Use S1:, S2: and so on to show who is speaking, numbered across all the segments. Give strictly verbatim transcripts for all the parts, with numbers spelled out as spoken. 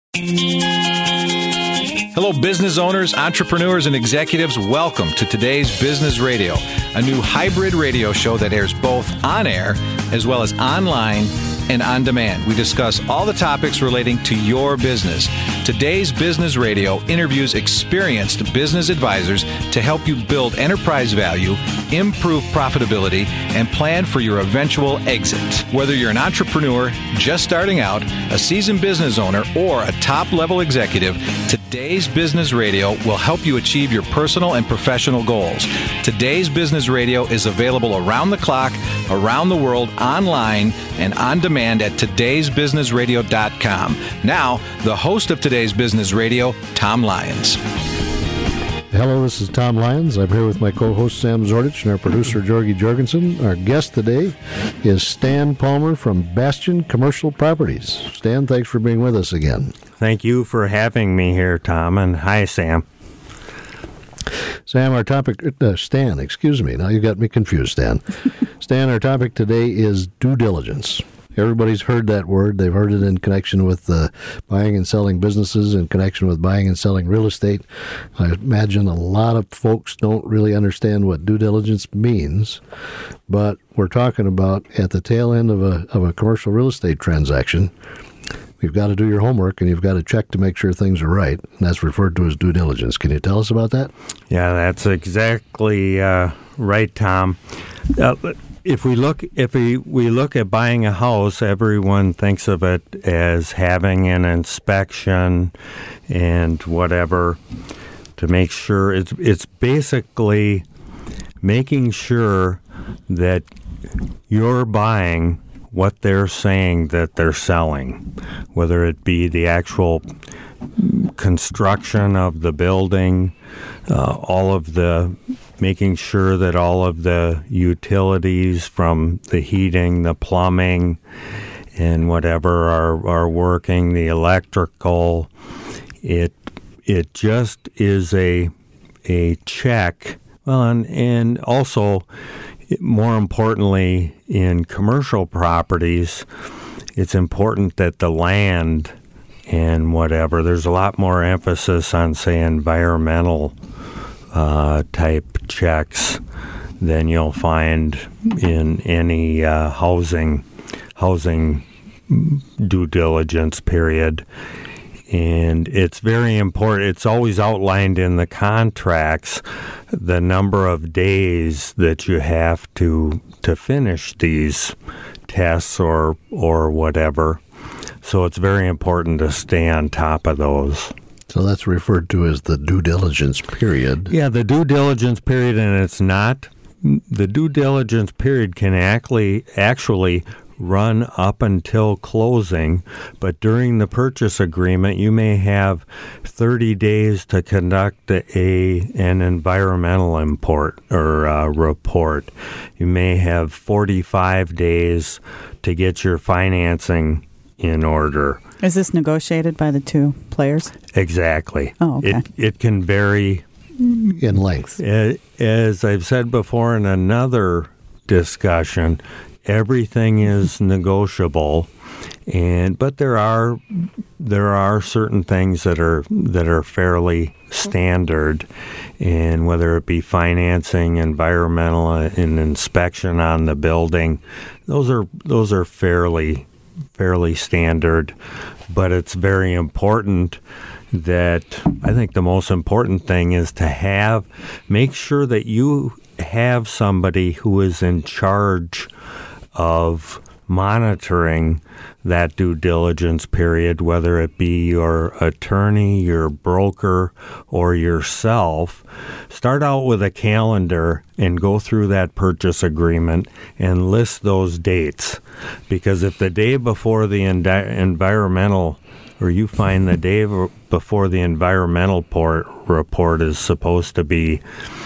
S1: Hello, business owners, entrepreneurs, and executives. Welcome to today's Business Radio, a new hybrid radio show that airs both on air as well as online and on demand. We discuss all the topics relating to your business. Today's Business Radio interviews experienced business advisors to help you build enterprise value, improve profitability, and plan for your eventual exit. Whether you're an entrepreneur just starting out, a seasoned business owner, or a top-level executive, today's Business Radio will help you achieve your personal and professional goals. Today's Business Radio is available around the clock, around the world, online, and on demand at todays business radio dot com. Now, the host of today's Business Radio, Tom Lyons.
S2: Hello, this is Tom Lyons. I'm here with my co-host Sam Zordich and our producer Jorgie Jorgensen. Our guest today is Stan Palmer from Bastion Commercial Properties. Stan, thanks for being with us again.
S3: Thank you for having me here, Tom, and hi, Sam.
S2: Sam, our topic, uh, Stan, excuse me. Now you got me confused, Stan. Stan, our topic today is due diligence. Everybody's heard that word. They've heard it in connection with uh, buying and selling businesses, in connection with buying and selling real estate. I imagine a lot of folks don't really understand what due diligence means, but we're talking about at the tail end of a of a commercial real estate transaction. You've got to do your homework, and you've got to check to make sure things are right, and that's referred to as due diligence. Can you tell us about that?
S3: Yeah, that's exactly uh, right, Tom. Uh, if we look, if we, we look at buying a house, everyone thinks of it as having an inspection and whatever to make sure. It's it's basically making sure that you're buying what they're saying that they're selling, whether it be the actual construction of the building, uh, all of the, making sure that all of the utilities from the heating, the plumbing, and whatever are, are working, the electrical. It it just is a a check. Well, and, and also, more importantly, in commercial properties, it's important that the land and whatever, there's a lot more emphasis on, say, environmental uh, type checks than you'll find in any uh, housing housing due diligence period. And it's very important. It's always outlined in the contracts the number of days that you have to to finish these tests or or whatever. So it's very important to stay on top of those.
S2: So that's referred to as the due diligence period.
S3: Yeah, the due diligence period, and it's not, the due diligence period can actually actually run up until closing, but during the purchase agreement, you may have thirty days to conduct a an environmental import or uh, report. You may have forty-five days to get your financing in order.
S4: Is this negotiated by the two players?
S3: Exactly.
S4: Oh, okay.
S3: It it can vary
S2: in length.
S3: As I've said before in another discussion, everything is negotiable, and but there are there are certain things that are that are fairly standard, and whether it be financing, environmental, and inspection on the building, those are those are fairly fairly standard. But it's very important that I think the most important thing is to have make sure that you have somebody who is in charge of monitoring that due diligence period, whether it be your attorney, your broker, or yourself. Start out with a calendar and go through that purchase agreement and list those dates. Because if the day before the indi- environmental, or you find the day before the environmental port report is supposed to be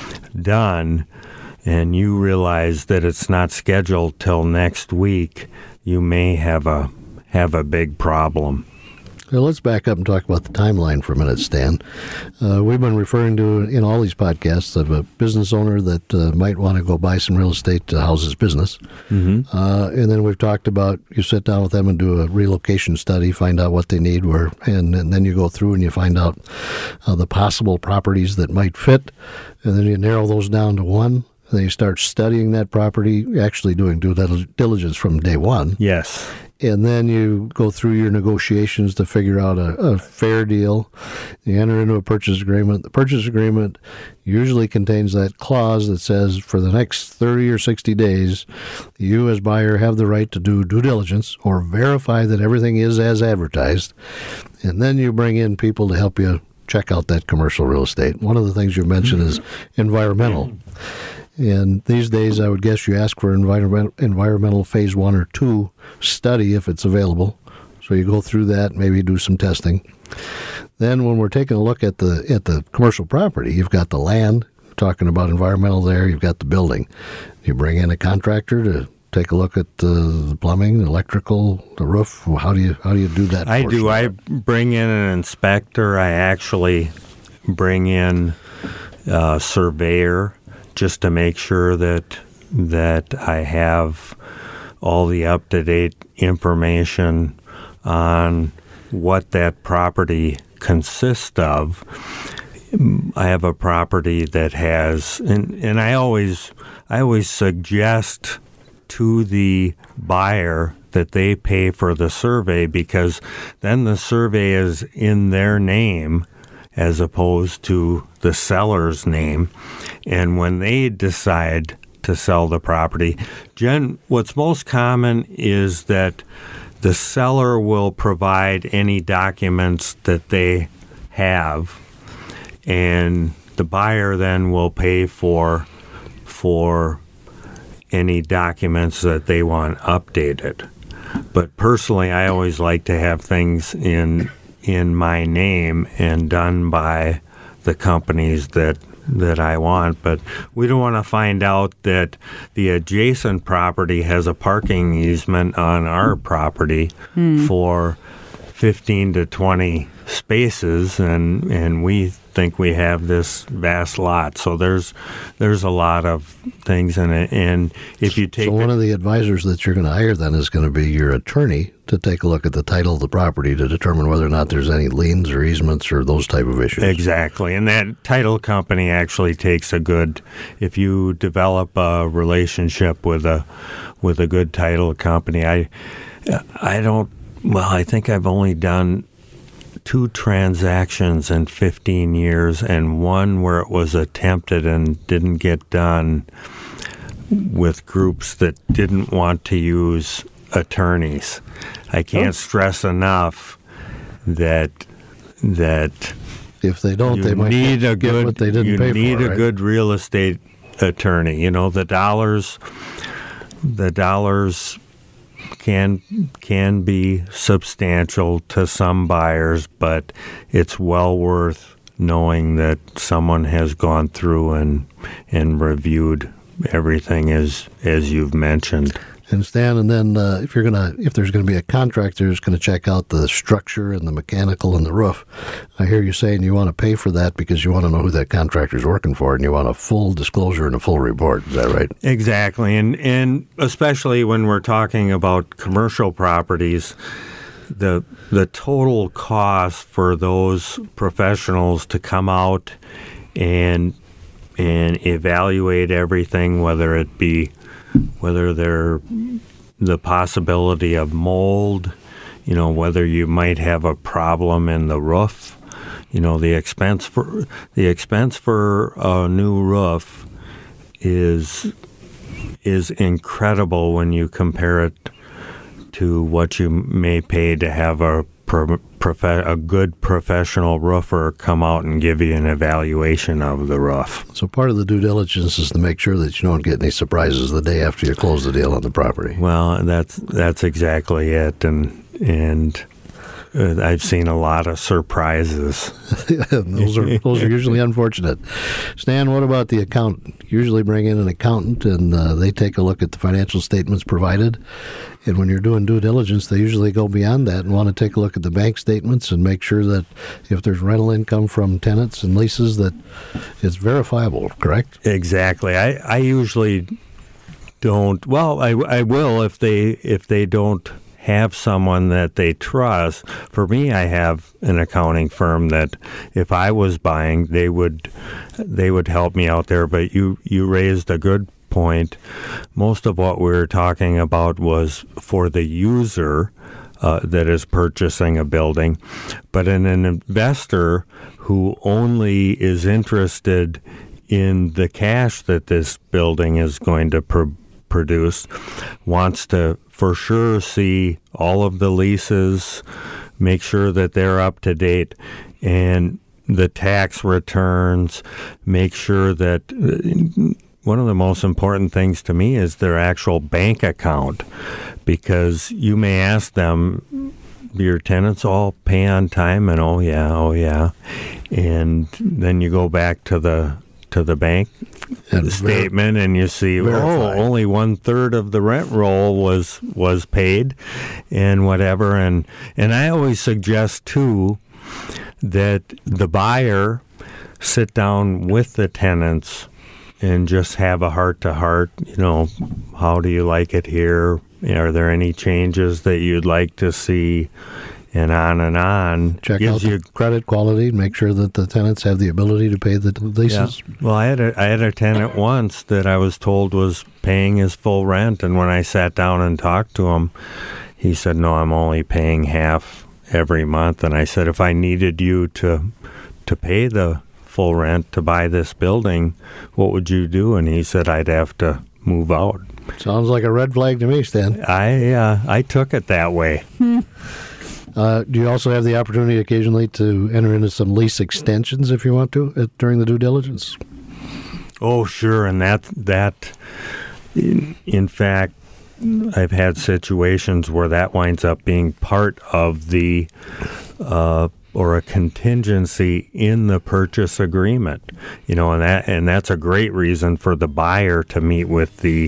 S3: done, and you realize that it's not scheduled till next week, you may have a have a big problem.
S2: Well, let's back up and talk about the timeline for a minute, Stan. Uh, we've been referring to, in all these podcasts, of a business owner that uh, might want to go buy some real estate to house his business. Mm-hmm. Uh, and then we've talked about you sit down with them and do a relocation study, find out what they need, where, and, and then you go through and you find out uh, the possible properties that might fit, and then you narrow those down to one. Then you start studying that property, actually doing due diligence from day one.
S3: Yes.
S2: And then you go through your negotiations to figure out a, a fair deal. You enter into a purchase agreement. The purchase agreement usually contains that clause that says for the next thirty or sixty days, you as buyer have the right to do due diligence or verify that everything is as advertised. And then you bring in people to help you check out that commercial real estate. One of the things you mentioned is environmental. And these days, I would guess you ask for environment, environmental phase one or two study if it's available. So you go through that, maybe do some testing. Then when we're taking a look at the at the commercial property, you've got the land, talking about environmental there, you've got the building. You bring in a contractor to take a look at uh, the plumbing, the electrical, the roof. How do you how do you do that?
S3: I do. I bring in an inspector. I actually bring in a surveyor, just to make sure that that I have all the up-to-date information on what that property consists of. I have a property that has, and, and I always I always suggest to the buyer that they pay for the survey, because then the survey is in their name as opposed to the seller's name. And when they decide to sell the property, Jen, what's most common is that the seller will provide any documents that they have, and the buyer then will pay for for any documents that they want updated. But personally, I always like to have things in in my name and done by the companies that that I want. But we don't want to find out that the adjacent property has a parking easement on our property mm. for fifteen to twenty spaces, and and we think we have this vast lot. So there's there's a lot of things in it. And if you take
S2: so one of the advisors that you're going to hire then is going to be your attorney to take a look at the title of the property to determine whether or not there's any liens or easements or those type of issues.
S3: Exactly. And that title company actually takes a good, if you develop a relationship with a with a good title company, I I don't well, I think I've only done two transactions in fifteen years, and one where it was attempted and didn't get done with groups that didn't want to use attorneys. I can't oh. stress enough that that
S2: if they don't, they might
S3: need
S2: get
S3: a good,
S2: what they didn't
S3: you
S2: pay for.
S3: You need a
S2: right?
S3: good real estate attorney. You know, the dollars, the dollars can can be substantial to some buyers, but it's well worth knowing that someone has gone through and and reviewed everything as as you've mentioned.
S2: And Stan, and then uh, if you're gonna, if there's going to be a contractor who's going to check out the structure and the mechanical and the roof, I hear you saying you want to pay for that because you want to know who that contractor's working for, and you want a full disclosure and a full report. Is that right?
S3: Exactly, and and especially when we're talking about commercial properties, the the total cost for those professionals to come out and and evaluate everything, whether it be whether they're the possibility of mold, you know, whether you might have a problem in the roof, you know, the expense for the expense for a new roof is is incredible when you compare it to what you may pay to have a pro, prof, a good professional roofer come out and give you an evaluation of the roof.
S2: So part of the due diligence is to make sure that you don't get any surprises the day after you close the deal on the property.
S3: Well, that's that's exactly it, and and uh, I've seen a lot of surprises.
S2: those are those are usually unfortunate. Stan, what about the accountant? Usually bring in an accountant, and uh, they take a look at the financial statements provided. And when you're doing due diligence, they usually go beyond that and want to take a look at the bank statements and make sure that if there's rental income from tenants and leases, that it's verifiable, correct?
S3: Exactly. I, I usually don't, well, I, I will if they if they don't have someone that they trust. For me, I have an accounting firm that if I was buying, they would they would help me out there. But you, you raised a good point. Most of what we were talking about was for the user uh, that is purchasing a building. But in an investor who only is interested in the cash that this building is going to pr- produce, wants to for sure see all of the leases, make sure that they're up to date, and the tax returns, make sure that uh, one of the most important things to me is their actual bank account, because you may ask them, do your tenants all pay on time? And oh yeah, oh yeah. And then you go back to the to the bank and statement ver- and you see, verify. oh, only one third of the rent roll was was paid and whatever. And and I always suggest too that the buyer sit down with the tenants and just have a heart-to-heart, you know, how do you like it here? Are there any changes that you'd like to see? And on and on.
S2: Check out the you, credit quality, make sure that the tenants have the ability to pay the leases.
S3: Yeah. Well, I had a, I had a tenant once that I was told was paying his full rent, and when I sat down and talked to him, he said, no, I'm only paying half every month. And I said, if I needed you to to pay the full rent to buy this building, what would you do? And he said, I'd have to move out.
S2: Sounds like a red flag to me, Stan.
S3: I uh, I took it that way.
S2: Uh, do you also have the opportunity occasionally to enter into some lease extensions if you want to at, during the due diligence?
S3: Oh, sure. And that, that in, in fact, I've had situations where that winds up being part of the uh, or a contingency in the purchase agreement, you know, and that and that's a great reason for the buyer to meet with the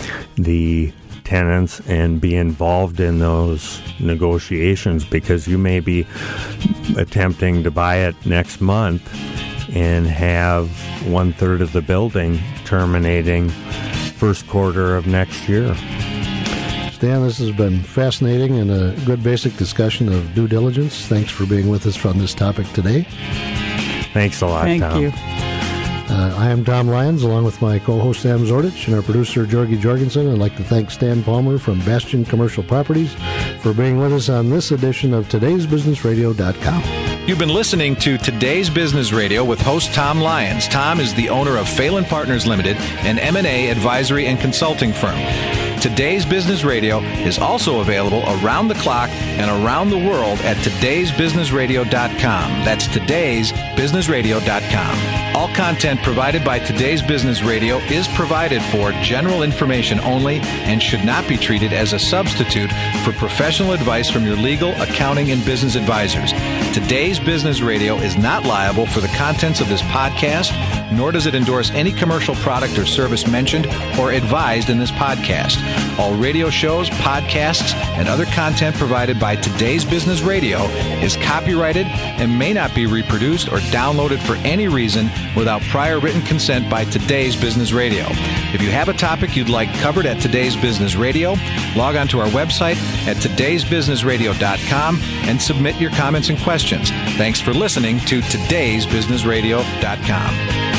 S3: the tenants and be involved in those negotiations, because you may be attempting to buy it next month and have one third of the building terminating first quarter of next year.
S2: Stan, this has been fascinating and a good basic discussion of due diligence. Thanks for being with us on this topic today.
S3: Thanks a lot,
S4: Thank
S3: Tom.
S4: you.
S2: Uh, I am Tom Lyons, along with my co-host Sam Zordich and our producer Jorgie Jorgensen. I'd like to thank Stan Palmer from Bastion Commercial Properties for being with us on this edition of Today's Business Radio dot com.
S1: You've been listening to Today's Business Radio with host Tom Lyons. Tom is the owner of Phelan Partners Limited, an M and A advisory and consulting firm. Today's Business Radio is also available around the clock and around the world at Today's Business Radio dot com. That's Today's Business Radio dot com. All content provided by Today's Business Radio is provided for general information only and should not be treated as a substitute for professional advice from your legal, accounting, and business advisors. Today's Business Radio is not liable for the contents of this podcast, nor does it endorse any commercial product or service mentioned or advised in this podcast. All radio shows, podcasts, and other content provided by Today's Business Radio is copyrighted and may not be reproduced or downloaded for any reason without prior written consent by Today's Business Radio. If you have a topic you'd like covered at Today's Business Radio, log on to our website at Today's Business Radio dot com and submit your comments and questions. Thanks for listening to Today's Business Radio dot com.